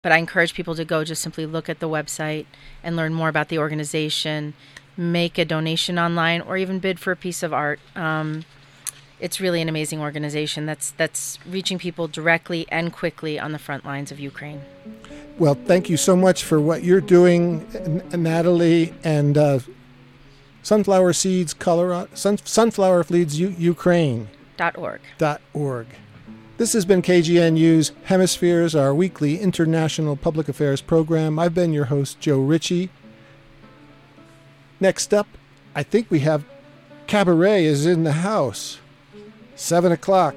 But I encourage people to go just simply look at the website and learn more about the organization, make a donation online, or even bid for a piece of art. It's really an amazing organization that's reaching people directly and quickly on the front lines of Ukraine. Well, thank you so much for what you're doing, Natalie, and Sunflower Seeds Colorado, Sunflower Seeds Ukraine. .org. This has been KGNU's Hemispheres, our weekly international public affairs program. I've been your host, Joe Ritchie. Next up, I think we have Cabaret is in the house. 7 o'clock.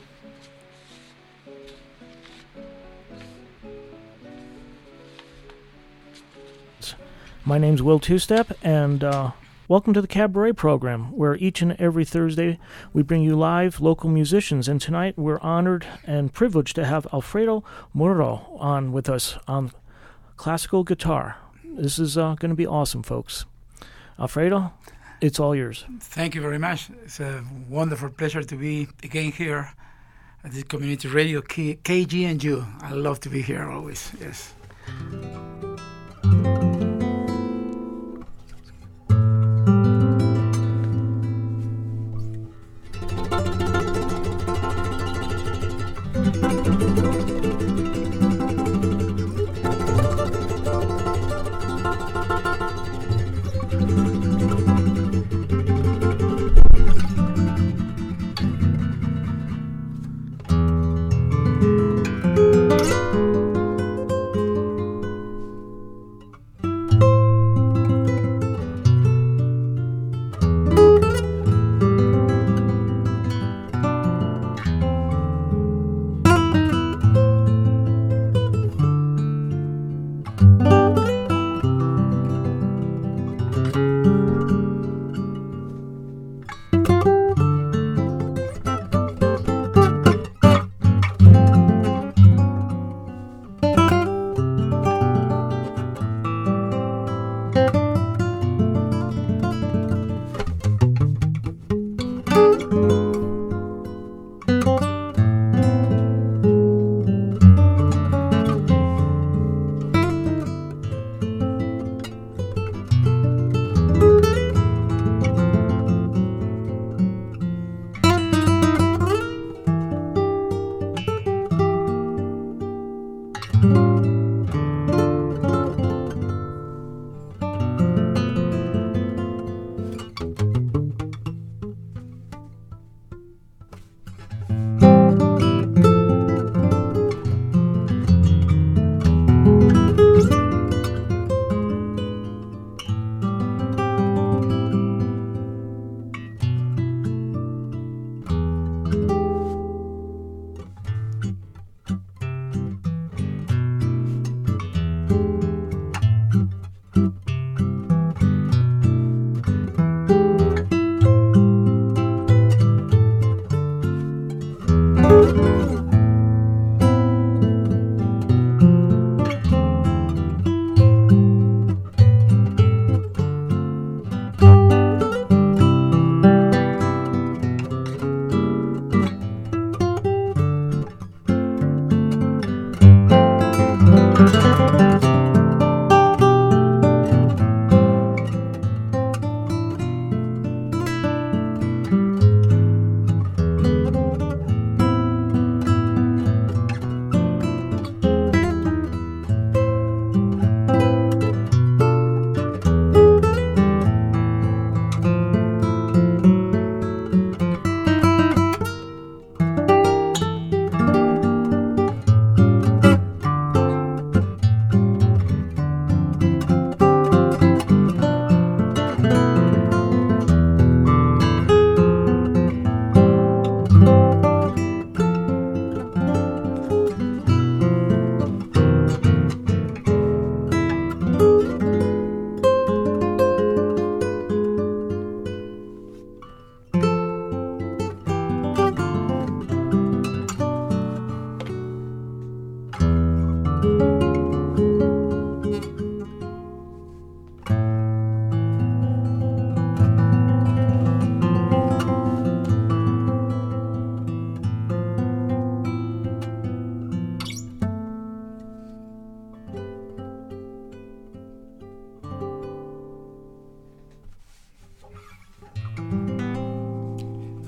My name's Will Two-Step, and welcome to the Cabaret program, where each and every Thursday we bring you live local musicians. And tonight we're honored and privileged to have Alfredo Muro on with us on classical guitar. This is going to be awesome, folks. Alfredo, it's all yours. Thank you very much. It's a wonderful pleasure to be again here at the community radio KGNU. I love to be here always. Yes.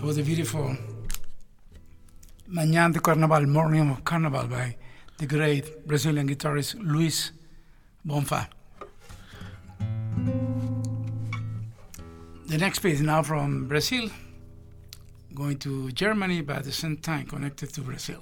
was the beautiful Manhã de Carnaval, Morning of Carnival by the great Brazilian guitarist Luis Bonfá. The next piece now from Brazil, going to Germany, but at the same time connected to Brazil.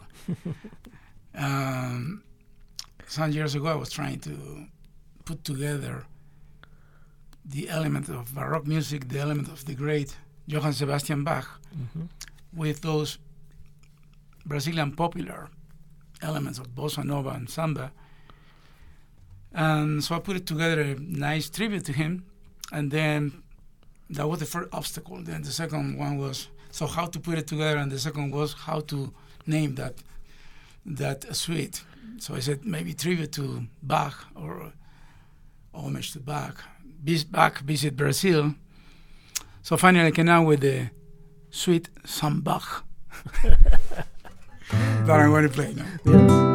Some years ago, I was trying to put together the element of Baroque music, the element of the great Johann Sebastian Bach, with those Brazilian popular elements of bossa nova and samba. And so I put it together, a nice tribute to him, and then that was the first obstacle. Then the second one was, so how to put it together, and the second was how to name that suite. So I said maybe tribute to Bach or homage to Bach. Bach visit Brazil. So finally I came out with the suite Some Bach that I'm going to play now. Yes.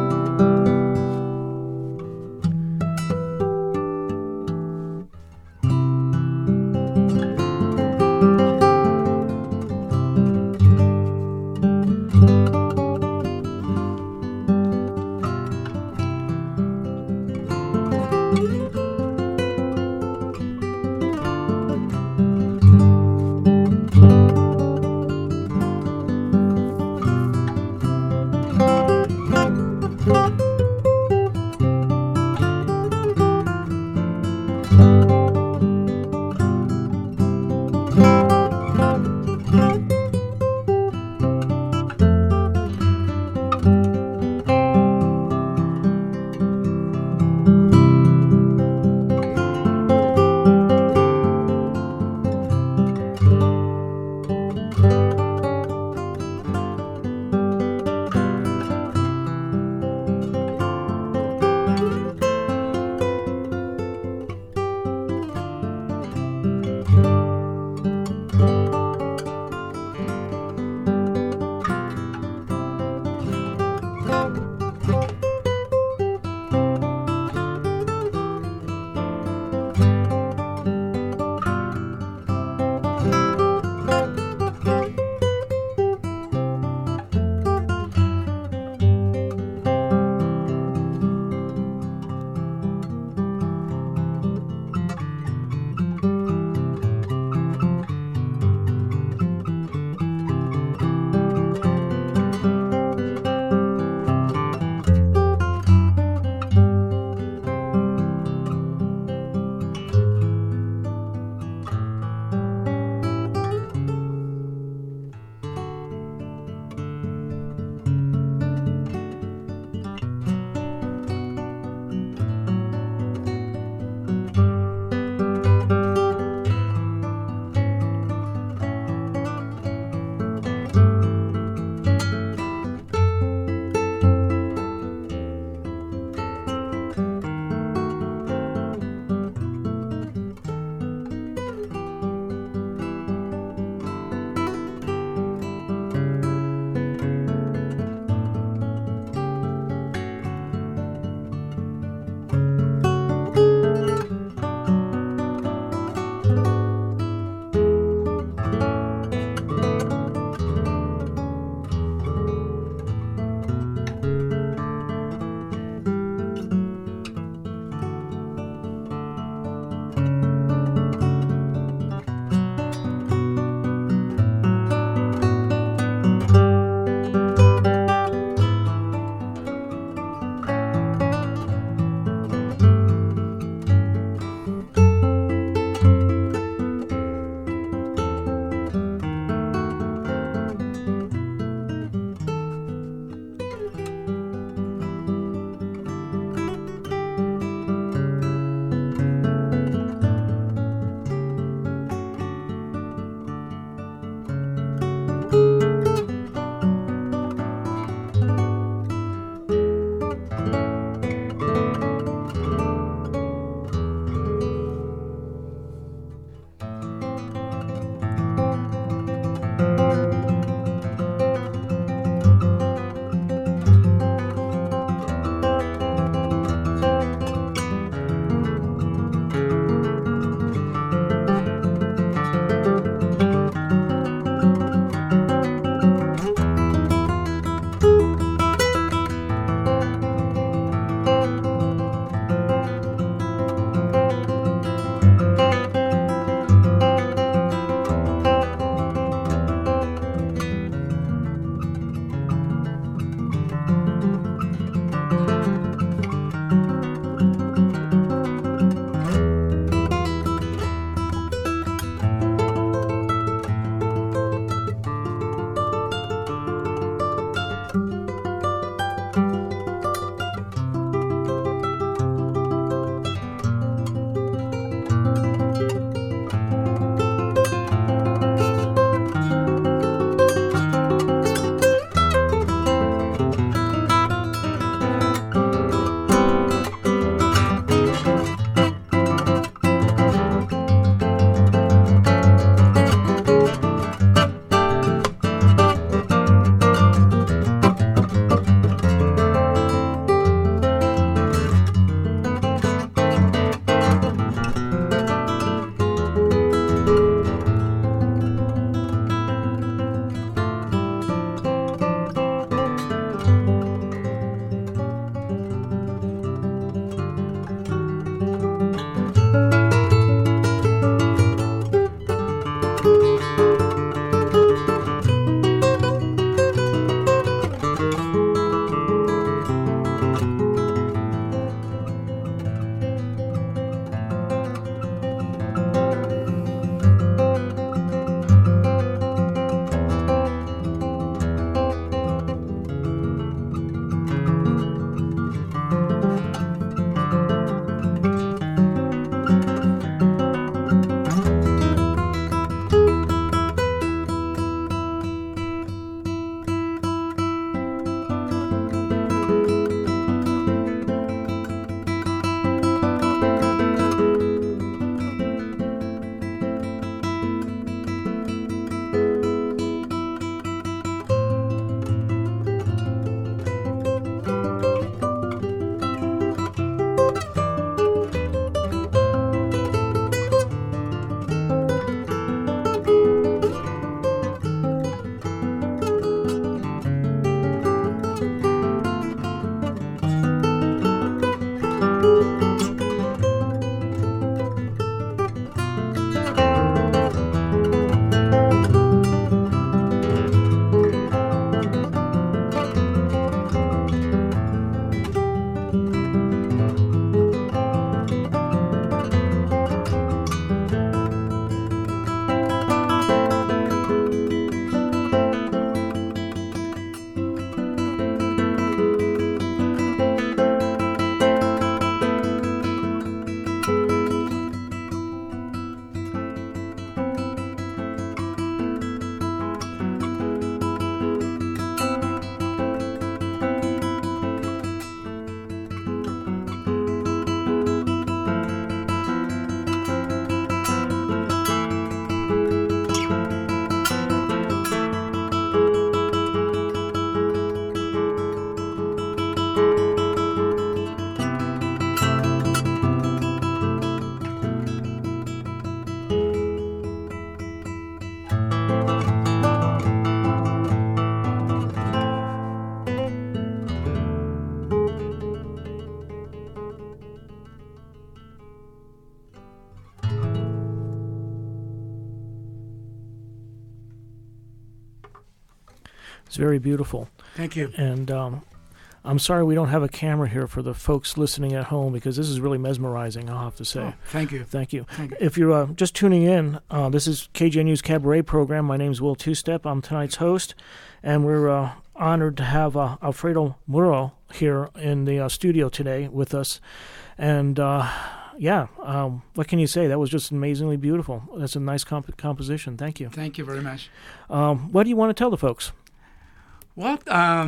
It's very beautiful. Thank you. And I'm sorry we don't have a camera here for the folks listening at home because this is really mesmerizing, I'll have to say. Oh, thank you. Thank you. Thank you. If you're just tuning in, this is KGNU's Cabaret program. My name is Will Two-Step. I'm tonight's host, and we're honored to have Alfredo Muro here in the studio today with us. And, what can you say? That was just amazingly beautiful. That's a nice composition. Thank you. Thank you very much. What do you want to tell the folks? Well, I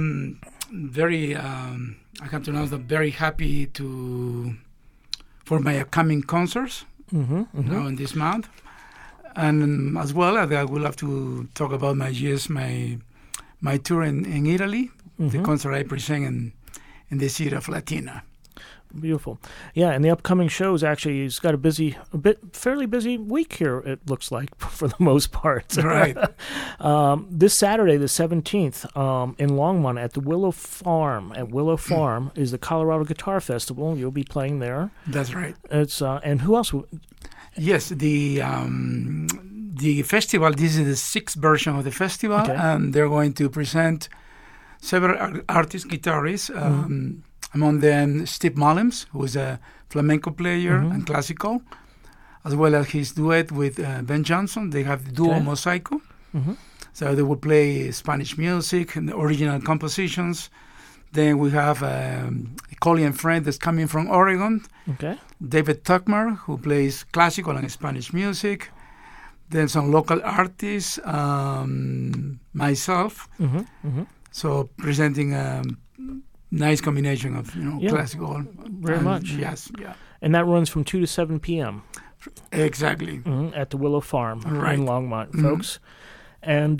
have to announce that I'm very happy for my upcoming concerts now in this month, and as well I would love to talk about my tour in Italy, the concert I present in the city of Latina. Beautiful. Yeah, and the upcoming shows, actually, he's got fairly busy week here, it looks like, for the most part. Right. This Saturday, the 17th, in Longmont at the Willow Farm. At Willow Farm is the Colorado Guitar Festival. You'll be playing there. That's right. It's and who else? Yes, the festival, this is the 6th version of the festival, and they're going to present several artists, guitarists, among them Steve Mullins, who is a flamenco player and classical, as well as his duet with Ben Johnson. They have the duo Mosaico. So they will play Spanish music and the original compositions. Then we have a colleague friend that's coming from Oregon, David Tuckmer, who plays classical and Spanish music. Then some local artists, myself. So presenting nice combination of classical, very much. Yes, and that runs from 2 to 7 p.m. Exactly at the Willow Farm in Longmont, folks. And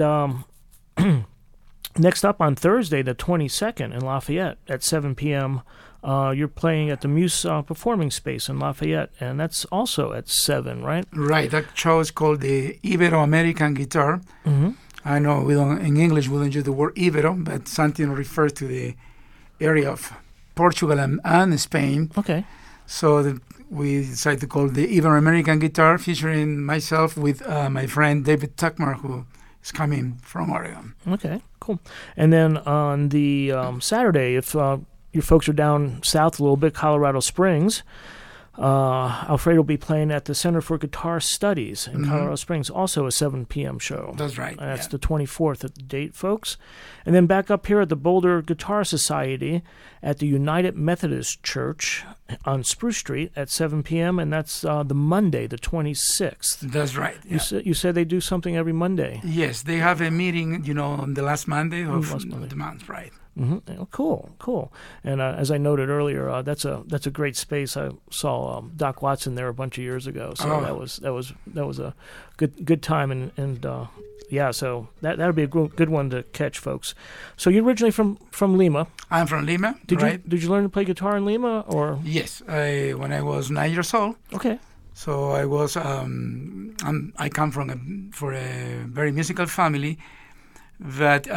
next up on Thursday, the 22nd, in Lafayette at 7 p.m. You're playing at the Muse Performing Space in Lafayette, and that's also at 7, right? Right. That show is called the Ibero-American Guitar. I know in English we don't use the word Ibero, but something refers to the area of Portugal and Spain. So we decided to call the Ibero-American Guitar, featuring myself with my friend David Tuckmer, who is coming from Oregon. Okay, cool. And then on the Saturday, if your folks are down south a little bit, Colorado Springs, Alfredo will be playing at the Center for Guitar Studies in Colorado Springs, also a 7 p.m. show. That's right. That's the 24th at the date, folks. And then back up here at the Boulder Guitar Society at the United Methodist Church on Spruce Street at 7 p.m., and that's the Monday, the 26th. That's right. Yeah. You said they do something every Monday. Yes, they have a meeting, on the last Monday of the month, right? Cool. And as I noted earlier, that's a great space. I saw Doc Watson there a bunch of years ago, so that was a good time, and so that would be a good one to catch, folks. So you're originally from Lima. I'm from Lima. Did you learn to play guitar in Lima, or? Yes, when I was 9 years old. Okay. So I was I come from a very musical family, but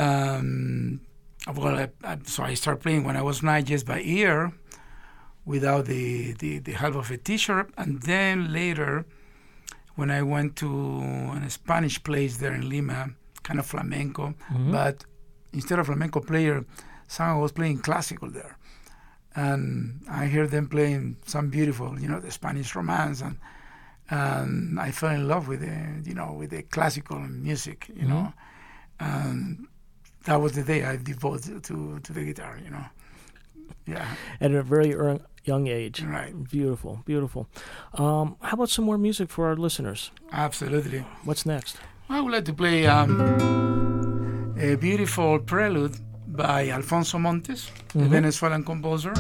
so I started playing when I was 9, just by ear, without the help of a teacher. And then later, when I went to a Spanish place there in Lima, kind of flamenco, but instead of flamenco player, someone was playing classical there. And I heard them playing some beautiful, the Spanish romance, and I fell in love with the classical music, and that was the day I devoted to the guitar, Yeah. At a very young age. Right. Beautiful. How about some more music for our listeners? Absolutely. What's next? I would like to play a beautiful prelude by Alfonso Montes, a Venezuelan composer,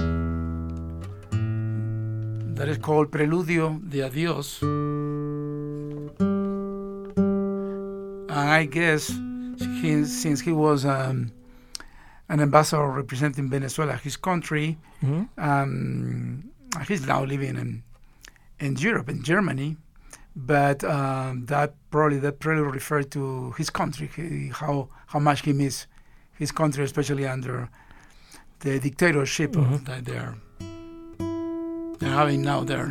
that is called Preludio de Adiós. And I guess since he was an ambassador representing Venezuela, his country, he's now living in Europe, in Germany, but that prelude referred to his country, how much he missed his country, especially under the dictatorship that they're having now there,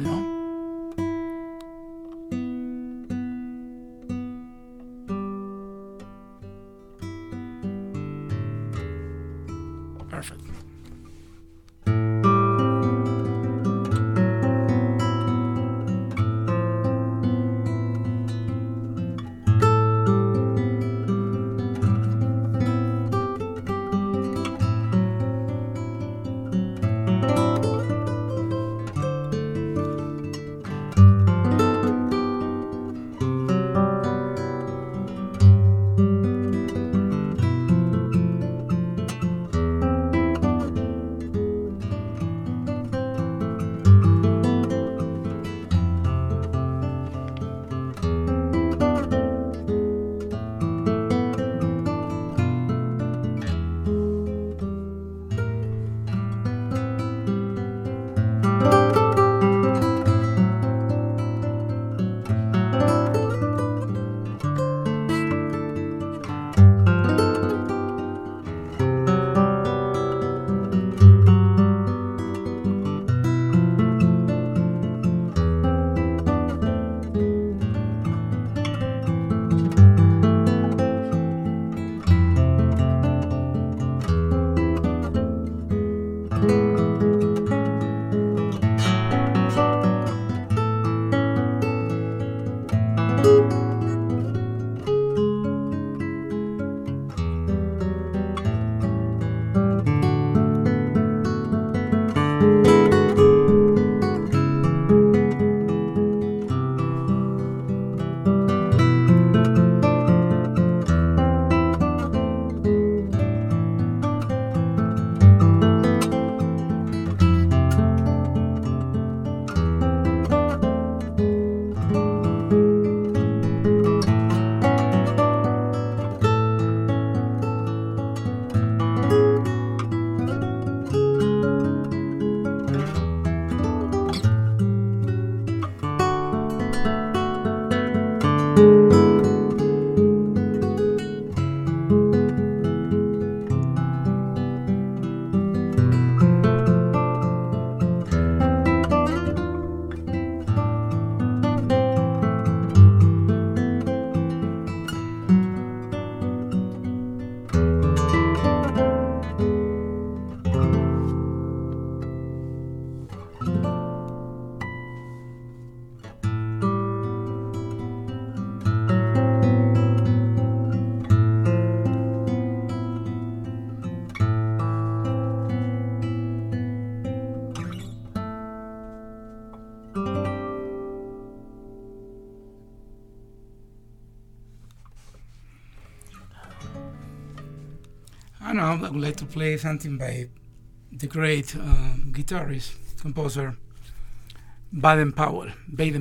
now I would like to play something by the great guitarist, composer Baden-Powell.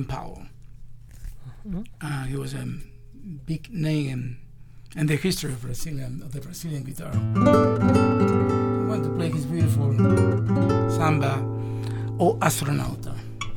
Mm-hmm. He was a big name in the history of the Brazilian guitar. I want to play his beautiful samba, O Astronauta.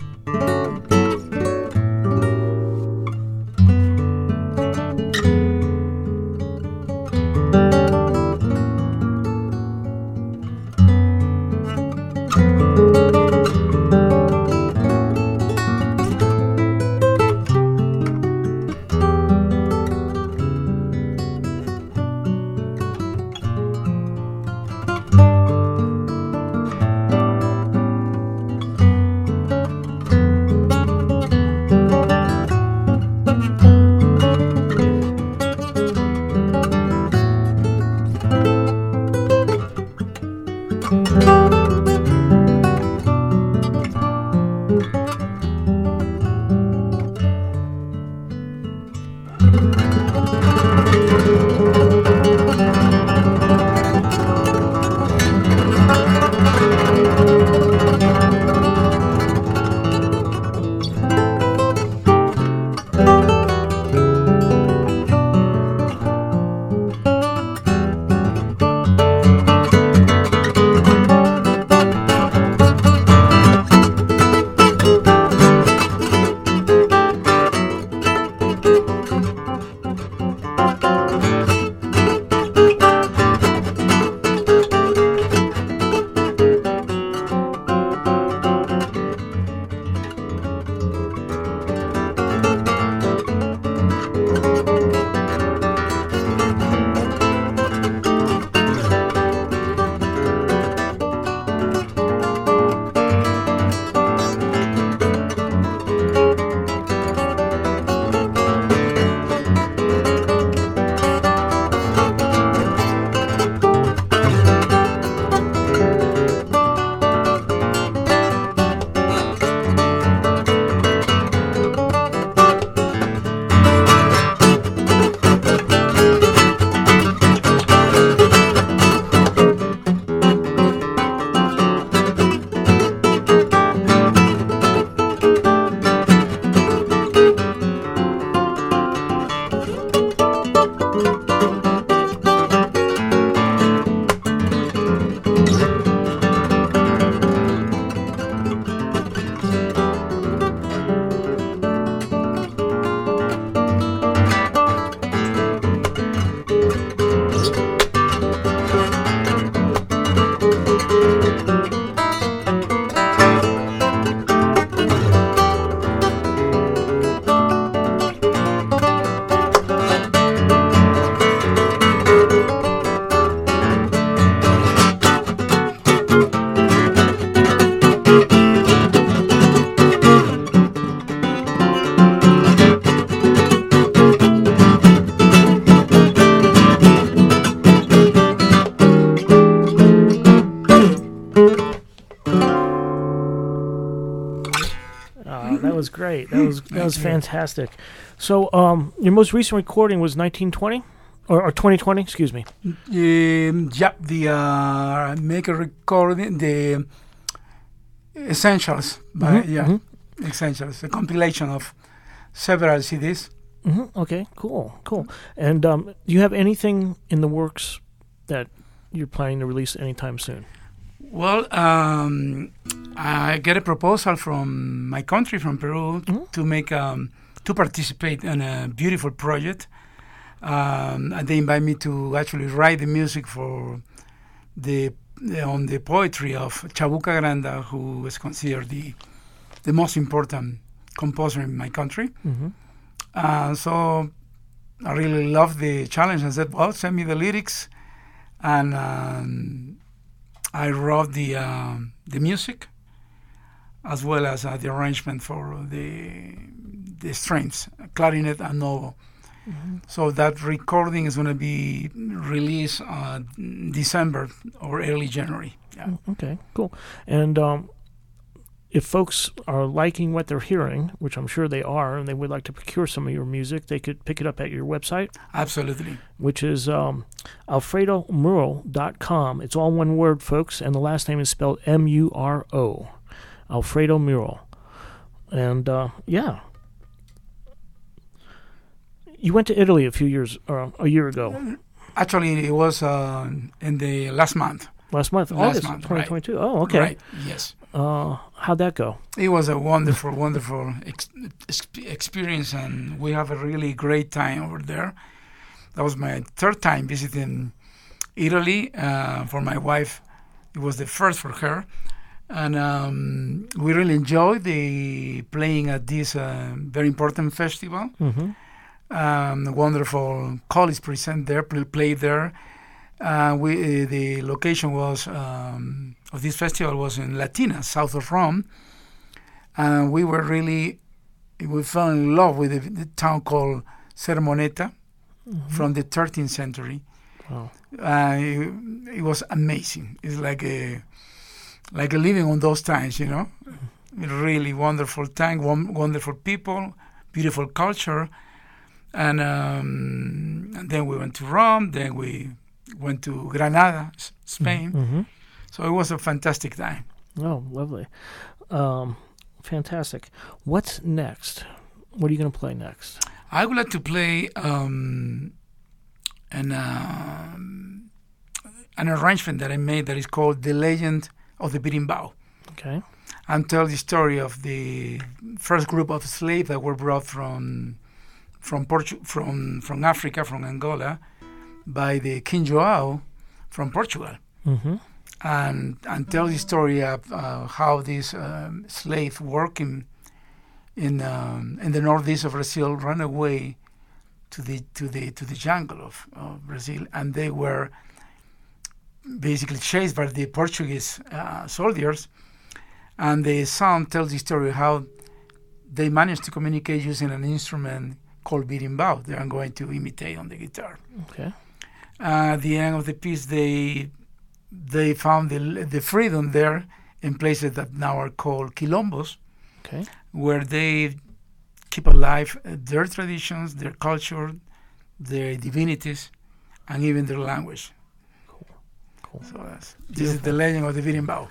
was great. That was fantastic. So, your most recent recording was 1920 or 2020? Excuse me. Yeah, the make a recording, the Essentials. Essentials, a compilation of several CDs. Okay, cool. And do you have anything in the works that you're planning to release anytime soon? Well, I get a proposal from my country, from Peru, to make to participate in a beautiful project. And they invite me to actually write the music for on the poetry of Chabuca Granda, who is considered the most important composer in my country. So I really loved the challenge and said, well, send me the lyrics. And I wrote the music as well as the arrangement for the strings, clarinet and oboe. So that recording is going to be released December or early January. Yeah. Okay, cool. And if folks are liking what they're hearing, which I'm sure they are, and they would like to procure some of your music, they could pick it up at your website. Absolutely. Which is alfredomural.com. It's all one word, folks, and the last name is spelled M-U-R-O. Alfredo Mural. And, you went to Italy a year ago. Actually, it was in the last month. August 2022. Right. Oh, okay. Right, yes. How'd that go? It was a wonderful, wonderful experience, and we have a really great time over there. That was my third time visiting Italy. For my wife, it was the first for her. And we really enjoyed playing at this very important festival. Mm-hmm. Wonderful college present there, played there. The location was of this festival was in Latina, south of Rome, and we fell in love with the town called Sermoneta from the 13th century. Wow. It was amazing. It's like a living on those times, you know. Really wonderful time, wonderful people, beautiful culture, and then we went to Rome. Then we went to Granada, Spain. Mm-hmm. So it was a fantastic time. Oh, lovely. Fantastic. What's next? What are you going to play next? I would like to play an arrangement that I made that is called The Legend of the Berimbau. Okay. And tell the story of the first group of slaves that were brought from Africa, from Angola, by the King João from Portugal. Mm-hmm. And tell the story of how these slaves working in the northeast of Brazil ran away to the jungle of Brazil, and they were basically chased by the Portuguese soldiers. And the song tells the story how they managed to communicate using an instrument called berimbau that I'm going to imitate on the guitar. Okay. At the end of the piece, they found the freedom there in places that now are called quilombos, okay, where they keep alive their traditions, their culture, their divinities, and even their language. Cool. So this is the legend of the berimbau.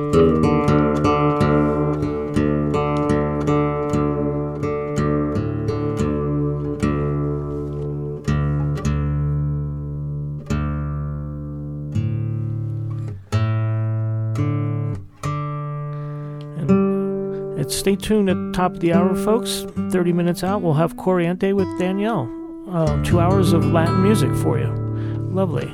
Stay tuned at the top of the hour, folks. 30 minutes out, we'll have Corriente with Danielle. 2 hours of Latin music for you. Lovely.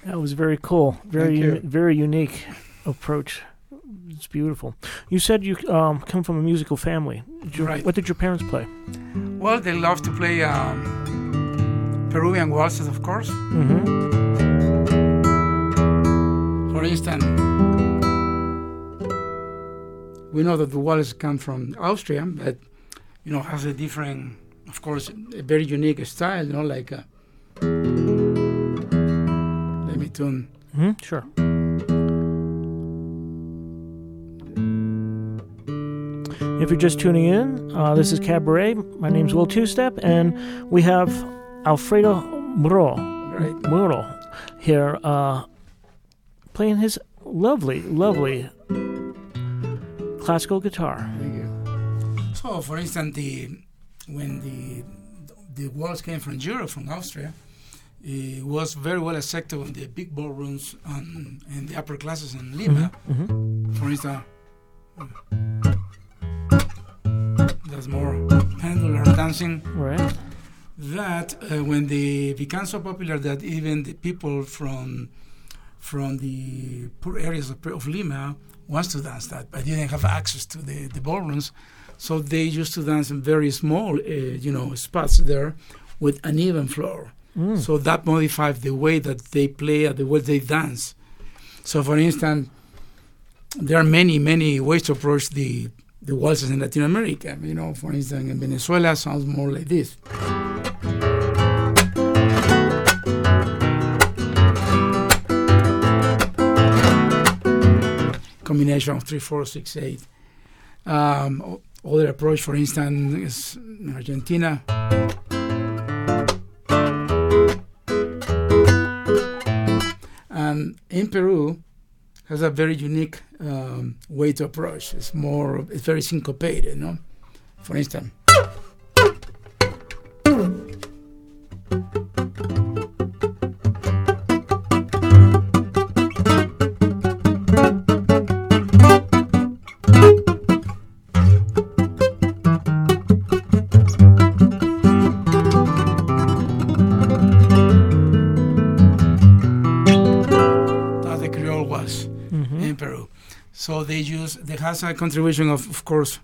That was very cool. Very unique approach. It's beautiful. You said you come from a musical family. Right. What did your parents play? Well, they love to play Peruvian waltzes, of course. Mm-hmm. For instance, we know that the waltz come from Austria, but has a different, of course, a very unique style. Like let me tune. Mm-hmm. Sure. If you're just tuning in, this is Cabaret. My name's Will Two-Step, and we have Alfredo Muro here playing his lovely classical guitar. Thank you. So, for instance, when the waltz came from Europe, from Austria, it was very well accepted in the big ballrooms and the upper classes in Lima. Mm-hmm. For instance, that's more pendular dancing. Right. That when they became so popular that even the people from the poor areas of Lima wants to dance that, but didn't have access to the ballrooms, so they used to dance in very small, spots there with uneven floor. So that modified the way that they play and the way they dance. So, for instance, there are many ways to approach the waltzes in Latin America. For instance, in Venezuela, sounds more like this. Combination of 3, 4, 6, 8. Other approach, for instance, is in Argentina. And in Peru, has a very unique way to approach. It's very syncopated, For instance. In Peru. So they has a contribution of course,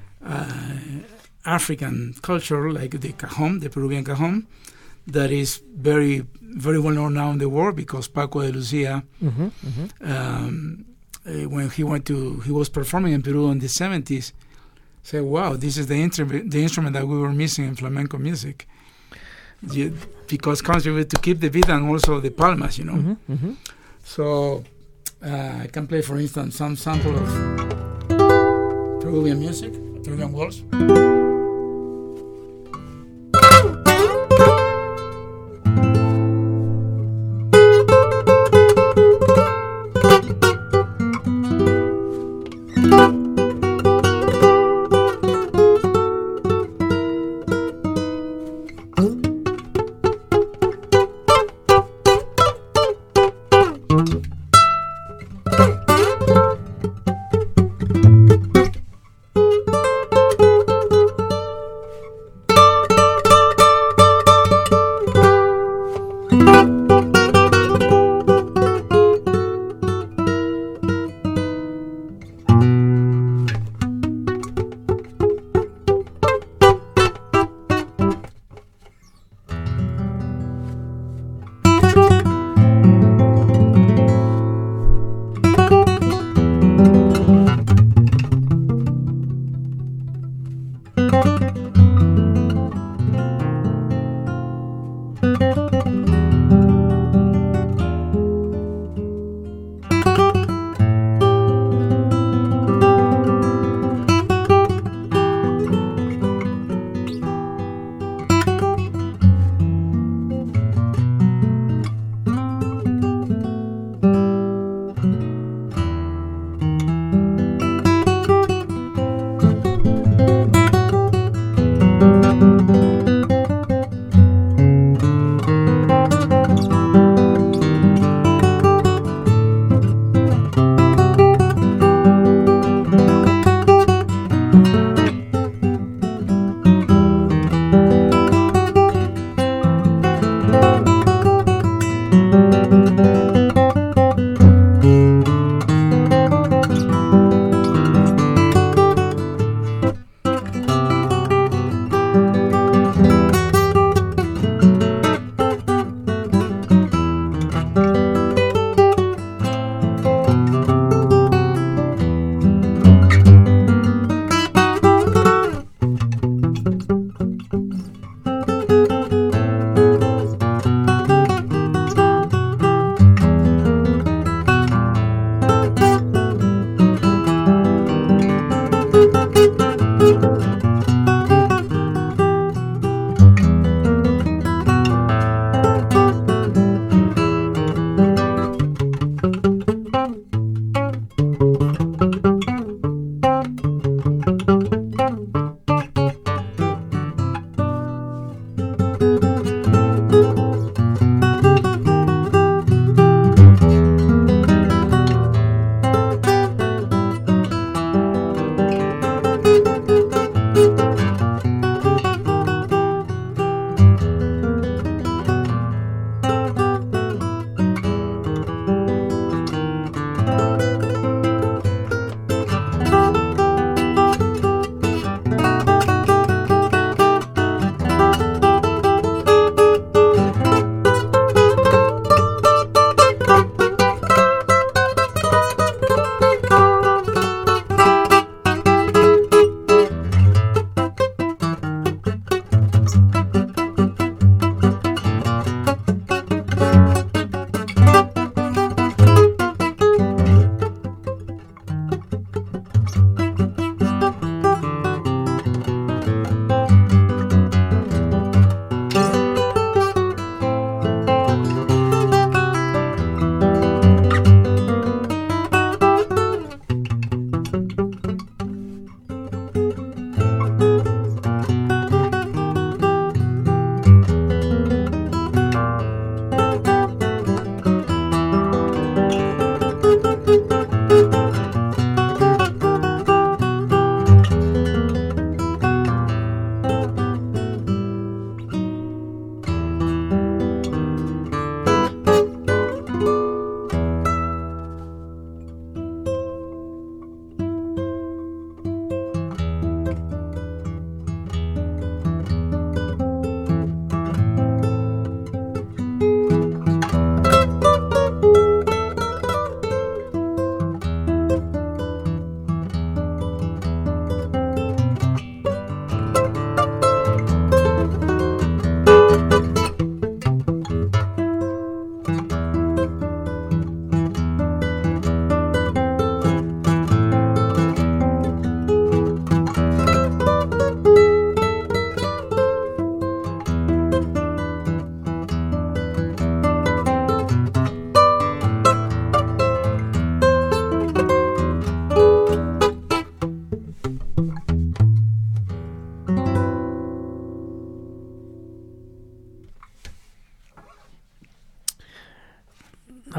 African culture, like the cajon, the Peruvian cajon, that is very, very well known now in the world because Paco de Lucia, when he was performing in Peru in the 70s, said, wow, this is the instrument that we were missing in flamenco music. Because contribute to keep the beat and also the palmas, So I can play, for instance, some sample of Peruvian music, Peruvian waltz.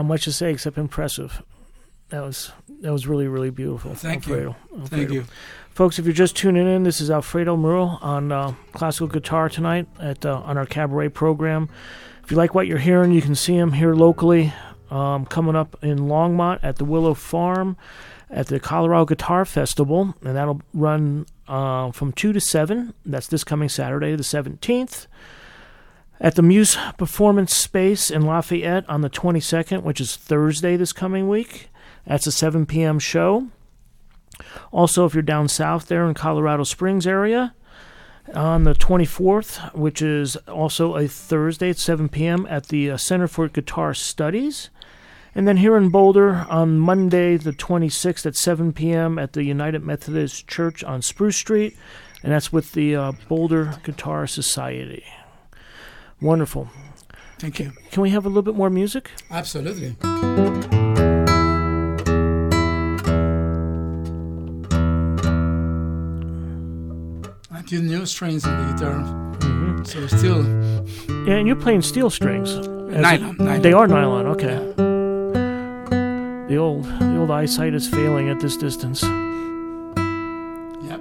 Not much to say except impressive. That was really, really beautiful. Thank Alfredo. you. Thank you. Folks, if you're just tuning in, this is Alfredo Muro on classical guitar tonight on our cabaret program. If you like what you're hearing, you can see him here locally coming up in Longmont at the Willow Farm at the Colorado Guitar Festival, and that'll run from 2 to 7. That's this coming Saturday, the 17th. At the Muse Performance Space in Lafayette on the 22nd, which is Thursday this coming week. That's a 7 p.m. show. Also, if you're down south there in Colorado Springs area, on the 24th, which is also a Thursday at 7 p.m. at the Center for Guitar Studies. And then here in Boulder on Monday, the 26th at 7 p.m. at the United Methodist Church on Spruce Street. And that's with the Boulder Guitar Society. Wonderful. Thank you. Can we have a little bit more music? Absolutely. I use new strings on the guitar. Mm-hmm. So still... Yeah, and you're playing steel strings. Nylon. They are nylon, okay. Yeah. The old eyesight is failing at this distance. Yep.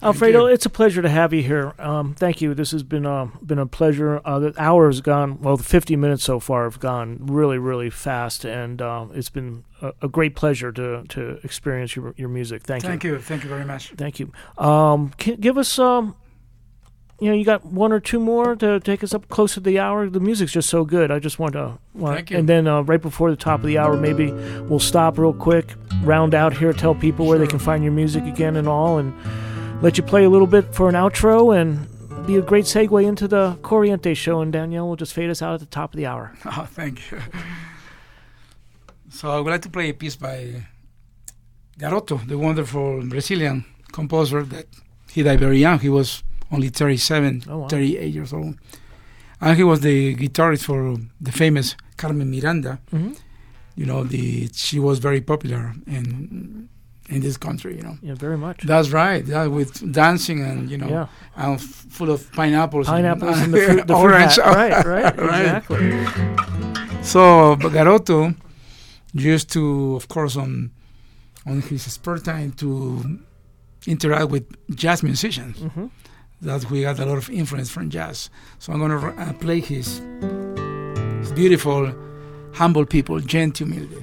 Alfredo, it's a pleasure to have you here. Thank you. This has been a pleasure. The hour has gone, well, the 50 minutes so far have gone really, really fast, and it's been a great pleasure to experience your music. Thank you. Thank you very much. Thank you. Give us, you got one or two more to take us up close to the hour. The music's just so good. I just want to, Thank you. And then right before the top of the hour, maybe we'll stop real quick, round out here, tell people where they can find your music again and all, and let you play a little bit for an outro and be a great segue into the Corriente show, and Danielle will just fade us out at the top of the hour. Oh, thank you. So I would like to play a piece by Garoto, the wonderful Brazilian composer that he died very young. He was only 37, 38 years old. And he was the guitarist for the famous Carmen Miranda. Mm-hmm. You know, she was very popular in this country, you know. Yeah, very much. That's right. With dancing and, and full of pineapples. Pineapples and the fruit orange. Hat. Right, exactly. So Garoto used to, of course, on his spare time to interact with jazz musicians. Mm-hmm. That we got a lot of influence from jazz. So I'm going to play his beautiful, humble people, Gente Humilde.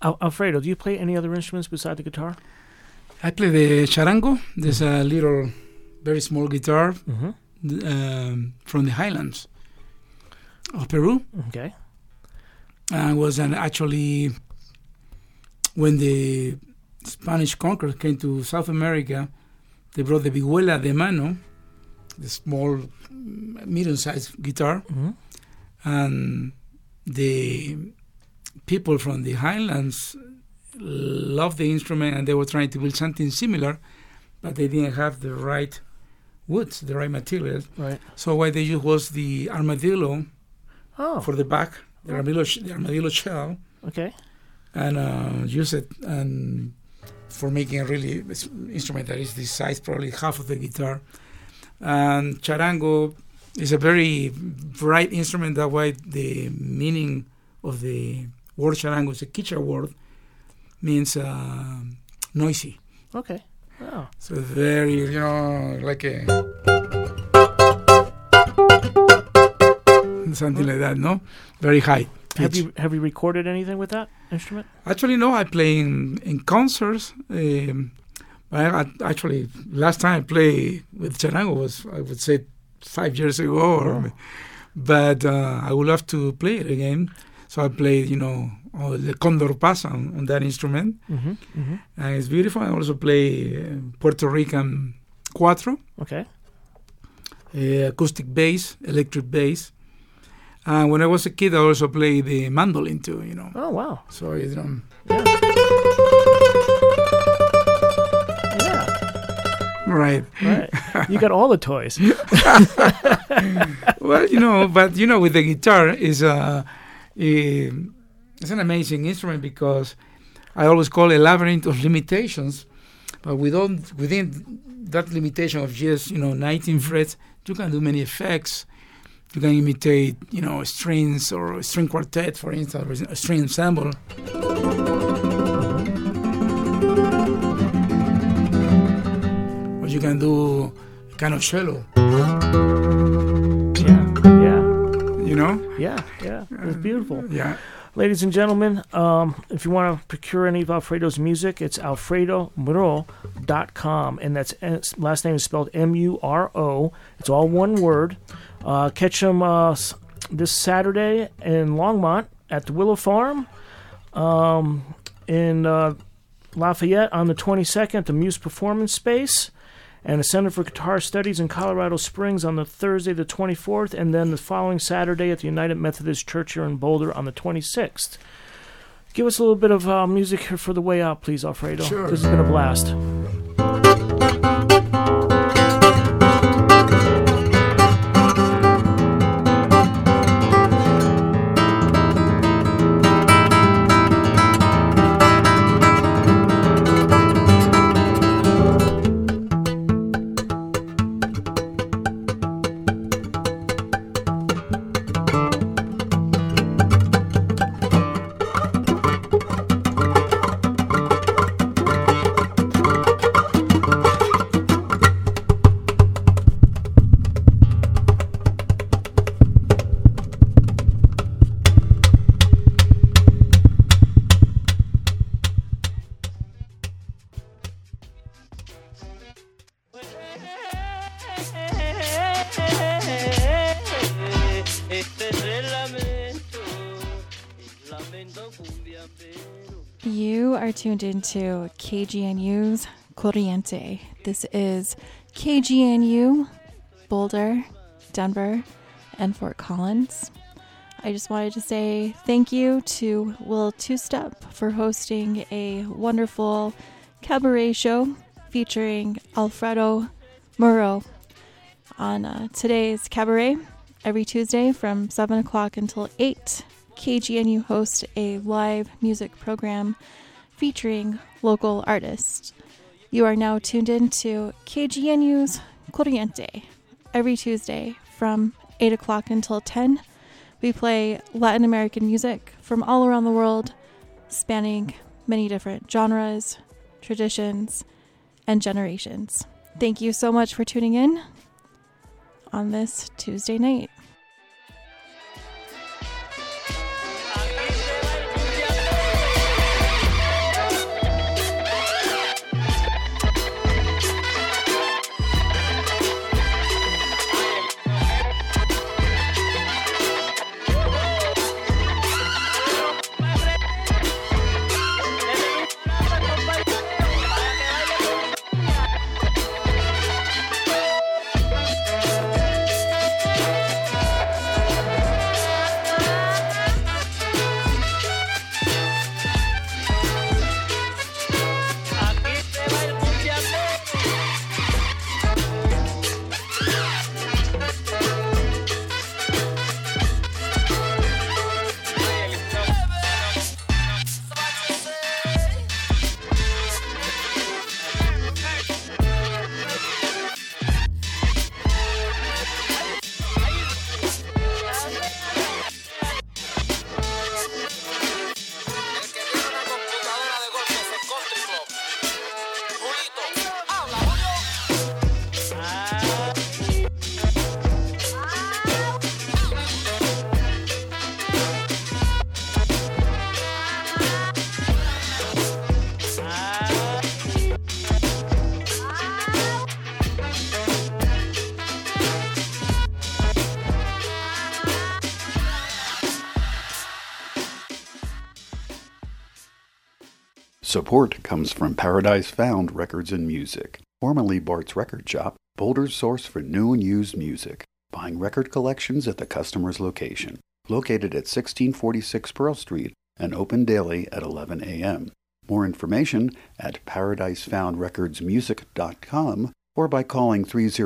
Alfredo, do you play any other instruments beside the guitar? I play the charango. There's a little, very small guitar from the highlands of Peru. Okay. Was actually when the Spanish conquerors came to South America, they brought the vihuela de mano, the small, medium-sized guitar, and the people from the highlands loved the instrument, and they were trying to build something similar, but they didn't have the right woods, the right materials. Right. So what they used was the armadillo for the back, the armadillo shell. Okay. And use it for making a really instrument that is the size, probably half of the guitar. And charango is a very bright instrument. That way, the meaning of the word charango is a Quichua word, means noisy. Okay. Oh. So very, like a something like that, no? Very high. Have you recorded anything with that instrument? Actually, no. I play in concerts. Actually, last time I played with charango was, I would say, 5 years ago. But I would love to play it again. So I played, the Condor Pasa on that instrument. And it's beautiful. I also play Puerto Rican cuatro. Okay. Acoustic bass, electric bass. When I was a kid, I also played the mandolin too, Oh, wow. So, Yeah. Right. You got all the toys. Well, but with the guitar it's an amazing instrument because I always call it a labyrinth of limitations. But within that limitation of just 19 frets, you can do many effects. You can imitate, strings or a string quartet, for instance, or a string ensemble. Or you can do a kind of cello. Yeah. It's beautiful. Yeah. Ladies and gentlemen, if you want to procure any of Alfredo's music, it's alfredomuro.com, and that's last name is spelled Muro. It's all one word. Catch him this Saturday in Longmont at the Willow Farm, in Lafayette on the 22nd, the Muse Performance Space, and the Center for Guitar Studies in Colorado Springs on the Thursday the 24th, and then the following Saturday at the United Methodist Church here in Boulder on the 26th. Give us a little bit of music here for the way out, please, Alfredo. Sure. This has been a blast. You are tuned into KGNU's Corriente. This is KGNU, Boulder, Denver, and Fort Collins. I just wanted to say thank you to Will Two Step for hosting a wonderful cabaret show featuring Alfredo Muro on today's cabaret. Every Tuesday from 7 o'clock until 8, KGNU hosts a live music program featuring local artists. You are now tuned in to KGNU's Corriente. Every Tuesday from 8 o'clock until 10, we play Latin American music from all around the world, spanning many different genres, traditions, and generations. Thank you so much for tuning in on this Tuesday night. Support comes from Paradise Found Records and Music, formerly Bart's Record Shop, Boulder's source for new and used music, buying record collections at the customer's location. Located at 1646 Pearl Street and open daily at 11 a.m. More information at ParadiseFoundRecordsMusic.com or by calling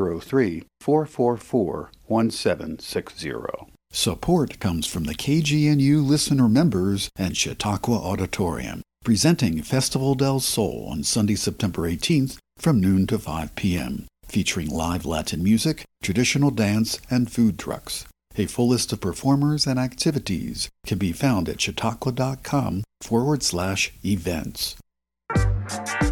303-444-1760. Support comes from the KGNU listener members and Chautauqua Auditorium, presenting Festival del Sol on Sunday, September 18th from noon to 5 p.m., featuring live Latin music, traditional dance, and food trucks. A full list of performers and activities can be found at chautauqua.com/events.